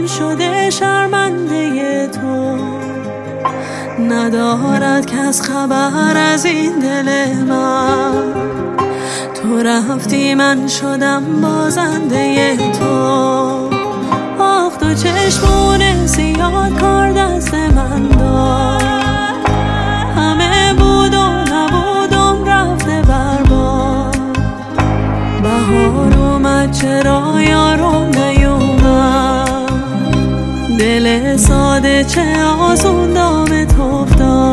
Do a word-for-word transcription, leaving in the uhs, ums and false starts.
دلم شده شرمنده تو، ندارد کس خبر از این دل من. تو رفتی من شدم بازنده تو. آخ تو چشمون سیاه کار دست من داد، همه بود و نبودم رفته برباد. بهار اومد چرا یارم نیومد، دل ساده چه آسون دام تو افتاد.